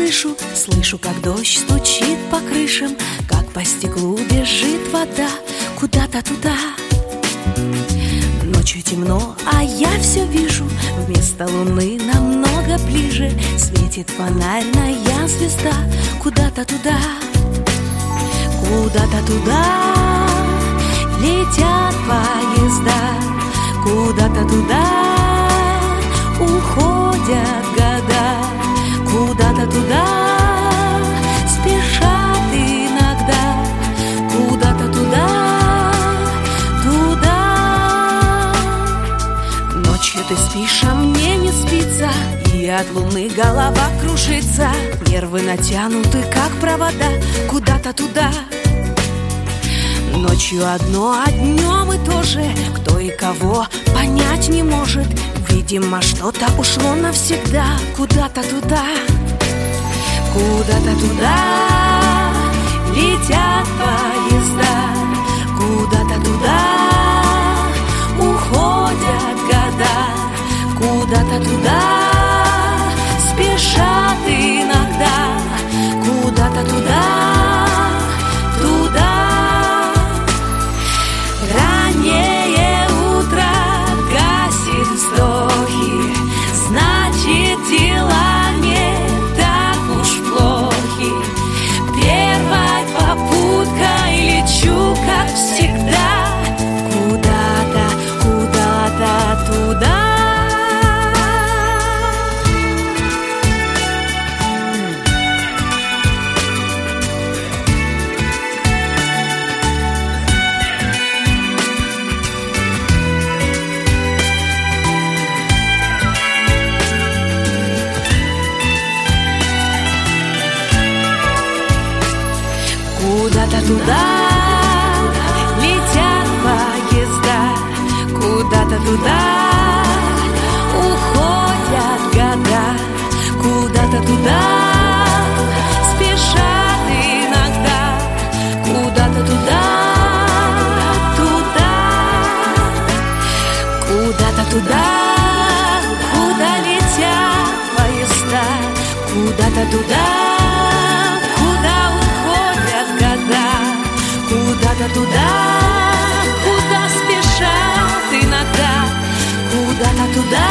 крышу, слышу, как дождь стучит по крышам, как по стеклу бежит вода куда-то туда. Ночью темно, а я все вижу, вместо луны намного ближе светит фонарная звезда куда-то туда. Куда-то туда летят поезда, куда-то туда уходят года, куда-то туда спешат иногда, куда-то туда, туда. Ночью ты спишь, а мне не спится, и от луны голова кружится, нервы натянуты, как провода, куда-то туда. Ночью одно, а днем и то же, кто и кого понять не может. Видимо, что-то ушло навсегда куда-то туда. Куда-то туда летят поезда, куда-то туда уходят года, куда-то туда спешат иногда, куда-то туда, туда. Раннее утро гасит вздохи, значит, дела не так уж плохи. Первой попуткой лечу, как всегда, куда-то, куда-то туда. Куда-то туда летят поезда, куда-то туда уходят года, куда-то туда спешат иногда, куда-то туда, туда, куда-то туда, куда летят поезда, куда-то туда, куда-то туда, куда спешат иногда, куда-то туда.